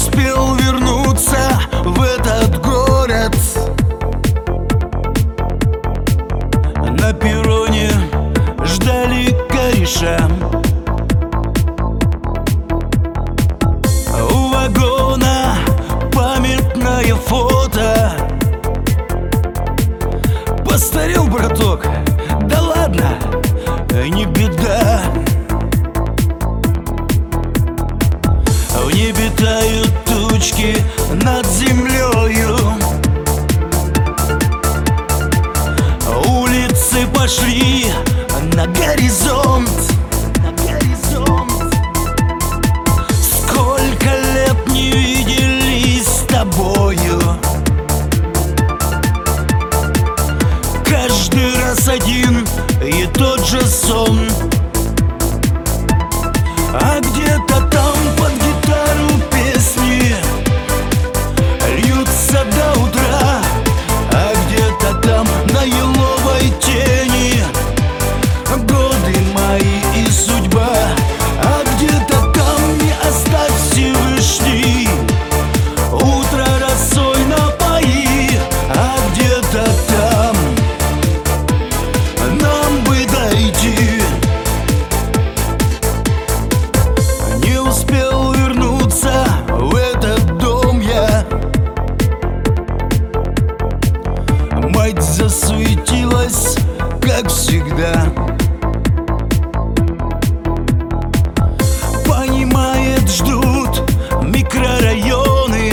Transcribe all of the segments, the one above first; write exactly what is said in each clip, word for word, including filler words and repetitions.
успел вернуться в этот город. На перроне ждали кореша. У вагона памятное фото. Постарел, браток, да ладно, не беда. В небе тают тучки над землею. Улицы пошли на горизонт, на горизонт. Сколько лет не виделись с тобою. Каждый раз один и тот же сон. А где-то там под гитару песни льются до утра. А где-то там на еловой тени годы мои и судьба. А где-то там не оставь Всевышний утро росой напои. А где-то там нам бы дойти. Не успел вернуться в этот дом я. Мать засуетилась, как всегда. Понимает, ждут микрорайоны.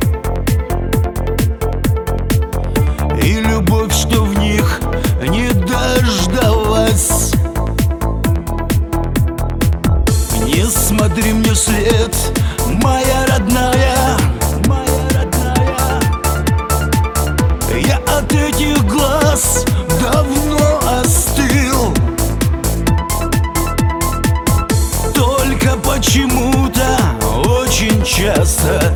И любовь, что в них не дождалась. Не смотри мне вслед, моя родная, моя родная. Я от этих глаз давно остыл. Только почему-то очень часто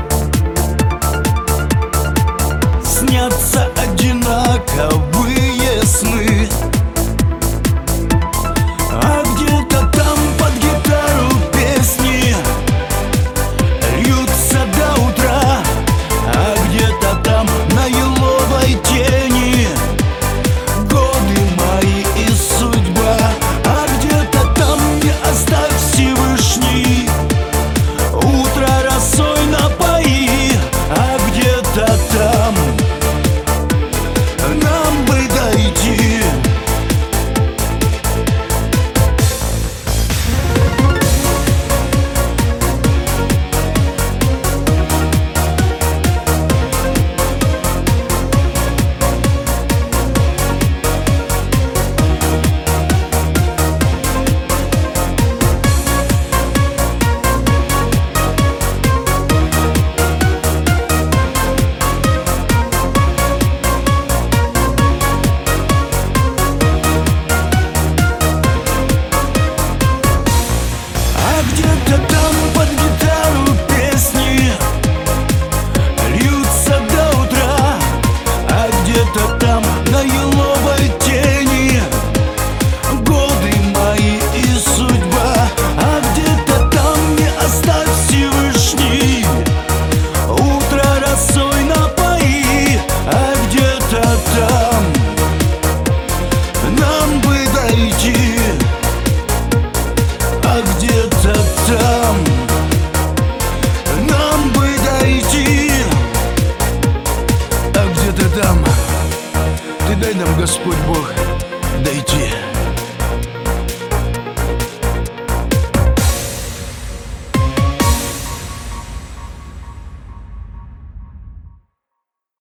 снятся одинаковые сны. А где-то там под гитару песни льются до утра. А где-то там на еловой тени годы мои и судьба. А где-то там не оставь Всевышний утро росой напои. А где-то там нам бы дойти. Где-то там под гитару песни льются до утра. А где-то там на еловой тени годы мои и судьба. А где-то там не оставь Всевышний утро росой напои. А где-то там нам бы дойти. А где-то там нам бы дойти. А где-то там ты дай нам, Господь Бог, дойти.